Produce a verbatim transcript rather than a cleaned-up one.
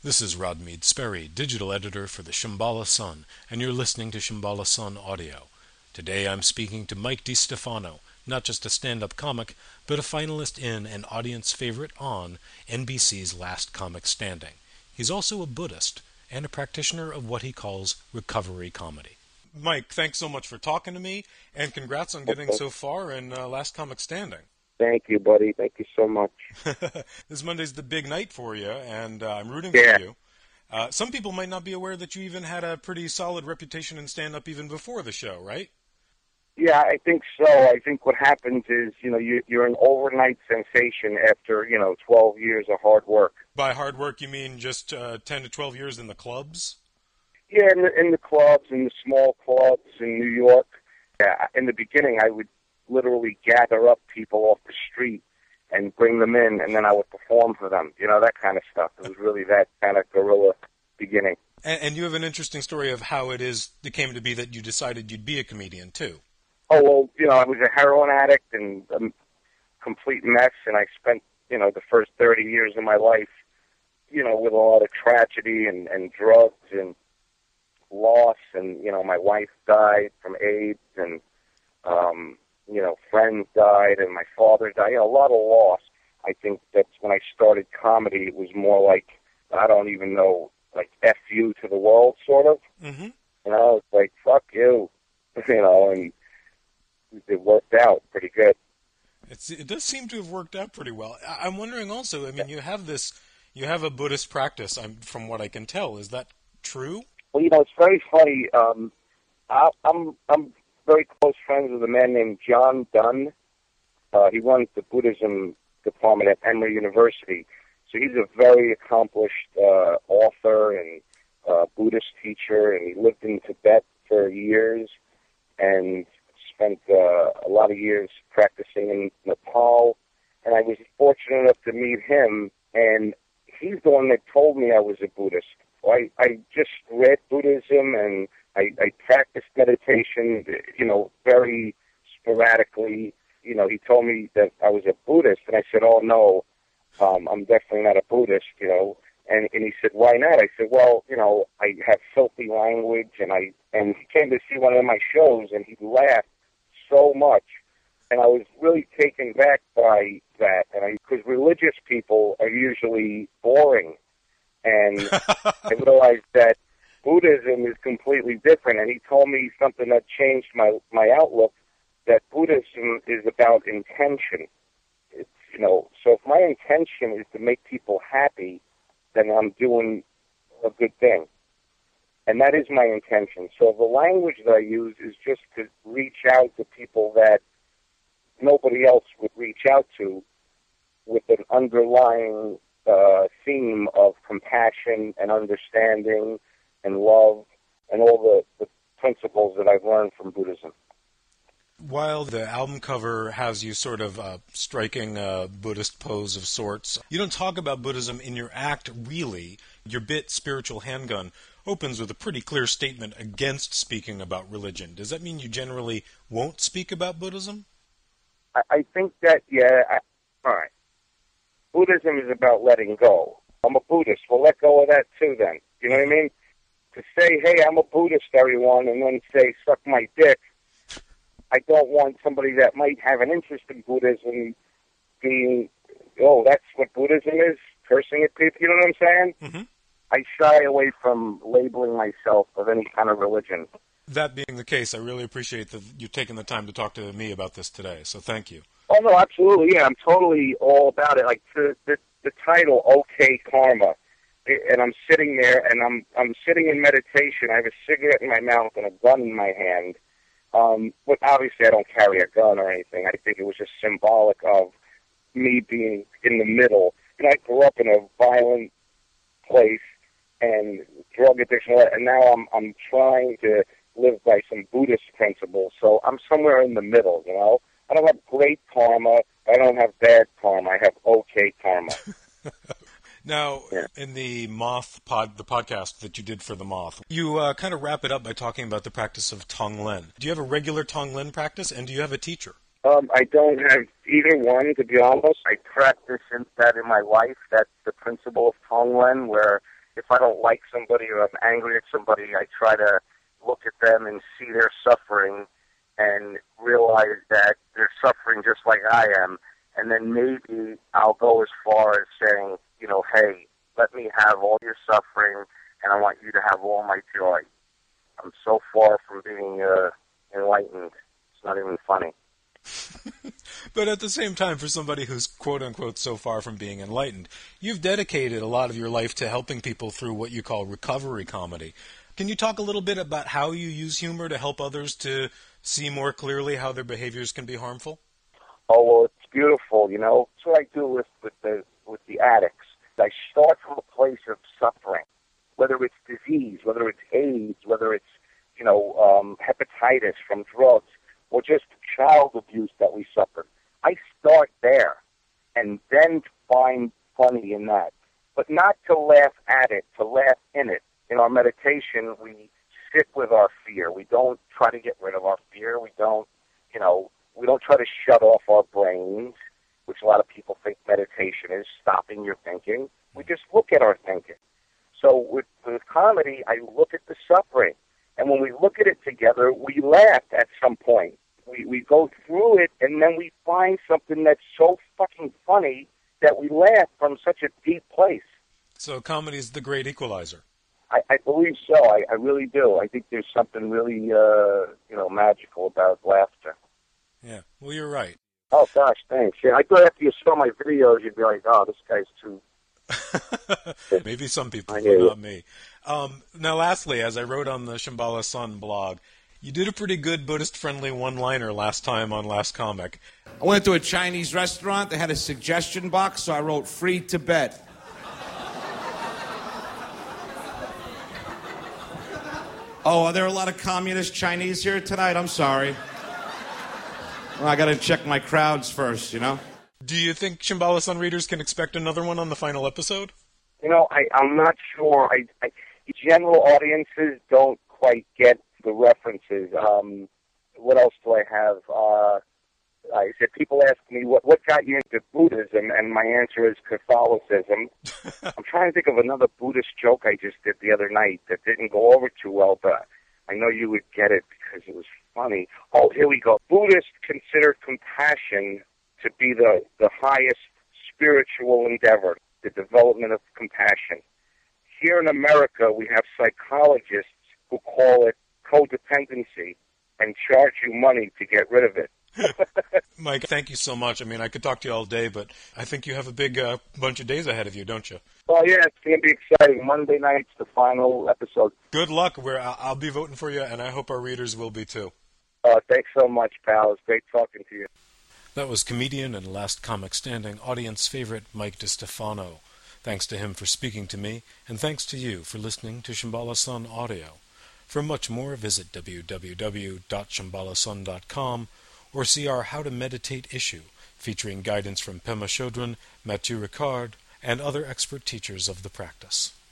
This is Rodmead Sperry, digital editor for the Shambhala Sun, and you're listening to Shambhala Sun Audio. Today I'm speaking to Mike DeStefano, not just a stand-up comic, but a finalist in and audience favorite on N B C's Last Comic Standing. He's also a Buddhist and a practitioner of what he calls recovery comedy. Mike, thanks so much for talking to me, and congrats on getting so far in uh, Last Comic Standing. Thank you, buddy. Thank you so much. This Monday's the big night for you, and uh, I'm rooting yeah. for you. Uh, some people might not be aware that you even had a pretty solid reputation in stand-up even before the show, right? Yeah, I think so. I think what happens is, you know, you, you're an overnight sensation after, you know, twelve years of hard work. By hard work, you mean just uh, ten to twelve years in the clubs? Yeah, in the, in the clubs, in the small clubs in New York. Yeah, in the beginning, I would literally gather up people off the street and bring them in, and then I would perform for them. You know, that kind of stuff. It was really that kind of guerrilla beginning. And, and you have an interesting story of how it is it came to be that you decided you'd be a comedian, too. Oh, well, you know, I was a heroin addict and a complete mess, and I spent, you know, the first thirty years of my life, you know, with a lot of tragedy and, and drugs and loss, and, you know, my wife died from AIDS, and, um, you know, friends died, and my father died, you know, a lot of loss. I think that's when I started comedy. It was more like, I don't even know, like F you to the world, sort of. Mm-hmm. You know, it's like, fuck you, you know, and it worked out pretty good. It's, it does seem to have worked out pretty well. I, I'm wondering also, I mean, you have this, you have a Buddhist practice, I'm, from what I can tell. Is that true? Well, you know, it's very funny. Um, I, I'm, I'm very close friends with a man named John Dunn. Uh, he runs the Buddhism department at Emory University. So he's a very accomplished uh, author and uh, Buddhist teacher, and he lived in Tibet for years and spent uh, a lot of years practicing in Nepal. And I was fortunate enough to meet him, and he's the one that told me I was a Buddhist. I, I just read Buddhism, and I, I practiced meditation, you know, very sporadically. You know, he told me that I was a Buddhist, and I said, oh, no, um, I'm definitely not a Buddhist, you know. And, and he said, why not? I said, well, you know, I have filthy language, and I and he came to see one of my shows, and he laughed so much. And I was really taken back by that, and I because religious people are usually boring. And I realized that Buddhism is completely different, and he told me something that changed my, my outlook, that Buddhism is about intention. It's, you know, so if my intention is to make people happy, then I'm doing a good thing. And that is my intention. So the language that I use is just to reach out to people that nobody else would reach out to, with an underlying uh, theme of compassion and understanding and love and all the, the principles that I've learned from Buddhism. While the album cover has you sort of uh, striking a Buddhist pose of sorts, you don't talk about Buddhism in your act, really. Your bit, Spiritual Handgun, opens with a pretty clear statement against speaking about religion. Does that mean you generally won't speak about Buddhism? I, I think that, yeah, I, all right. Buddhism is about letting go. I'm a Buddhist. Well, let go of that too then. You know what I mean? To say, hey, I'm a Buddhist, everyone, and then say, suck my dick, I don't want somebody that might have an interest in Buddhism being, oh, that's what Buddhism is, cursing at people. You know what I'm saying? Mm-hmm. I shy away from labeling myself of any kind of religion. That being the case, I really appreciate that you taking the time to talk to me about this today, so thank you. Oh, no, absolutely, yeah, I'm totally all about it. Like, the, the, the title, Okay Karma, and I'm sitting there, and I'm I'm sitting in meditation. I have a cigarette in my mouth and a gun in my hand. Um, but obviously I don't carry a gun or anything. I think it was just symbolic of me being in the middle. And I grew up in a violent place and drug addiction, and now I'm I'm trying to live by some Buddhist principles. So I'm somewhere in the middle, you know. I don't have great karma. I don't have bad karma. I have okay karma. Now, yeah. in the Moth pod, the podcast that you did for the Moth, you uh, kind of wrap it up by talking about the practice of Tonglen. Do you have a regular Tonglen practice, and do you have a teacher? Um, I don't have either one, to be honest. I practice that in my life. That's the principle of Tonglen, where if I don't like somebody or I'm angry at somebody, I try to look at them and see their suffering and realize that they're suffering just like I am. And then maybe I'll go as far as saying, you know, hey, let me have all your suffering, and I want you to have all my joy. I'm so far from being uh, enlightened. It's not even funny. But at the same time, for somebody who's quote-unquote so far from being enlightened, you've dedicated a lot of your life to helping people through what you call recovery comedy. Can you talk a little bit about how you use humor to help others to see more clearly how their behaviors can be harmful? Oh, well, it's beautiful, you know. That's what I do with, with the with the addicts. I start from a place of suffering, whether it's disease, whether it's AIDS, whether it's, you know, um, hepatitis from drugs, or just child abuse that we suffered. I start there and then find funny in that, but not to laugh at it, to laugh in it. In our meditation, we sit with our fear. We don't try to get rid of our fear. We don't, you know, we don't try to shut off our brains, which a lot of people think meditation is, stopping your thinking. We just look at our thinking. So with, with comedy, I look at the suffering. And when we look at it together, we laugh at some point. We we go through it, and then we find something that's so fucking funny that we laugh from such a deep place. So comedy is the great equalizer. I, I believe so. I, I really do. I think there's something really, uh, you know, magical about laughter. Yeah, well, you're right. Oh, gosh, thanks. Yeah, I thought after you saw my videos, you'd be like, oh, this guy's too... Maybe some people, I but hear you. not me. Um, now, lastly, as I wrote on the Shambhala Sun blog, you did a pretty good Buddhist-friendly one-liner last time on Last Comic. I went to a Chinese restaurant. They had a suggestion box, so I wrote free Tibet. Oh, are there a lot of communist Chinese here tonight? I'm sorry. Well, I got to check my crowds first, you know? Do you think Shambhala Sun readers can expect another one on the final episode? You know, I, I'm not sure. I, I, general audiences don't quite get the references. Um, what else do I have? Uh, I said people ask me, what, what got you into Buddhism? And my answer is Catholicism. I'm trying to think of another Buddhist joke I just did the other night that didn't go over too well, but I know you would get it because it was funny. Oh, here we go. Buddhists consider compassion to be the, the highest spiritual endeavor, the development of compassion. Here in America, we have psychologists who call it codependency and charge you money to get rid of it. Mike, thank you so much. I mean, I could talk to you all day, but I think you have a big uh, bunch of days ahead of you, don't you? Well, yeah, it's going to be exciting. Monday night's the final episode. Good luck. We're, I'll be voting for you, and I hope our readers will be too. Uh, thanks so much, pal. It's great talking to you. That was comedian and Last Comic Standing audience favorite Mike DiStefano. Thanks to him for speaking to me, and thanks to you for listening to Shambhala Sun Audio. For much more, visit w w w dot shambhala sun dot com or see our How to Meditate issue, featuring guidance from Pema Chodron, Mathieu Ricard, and other expert teachers of the practice.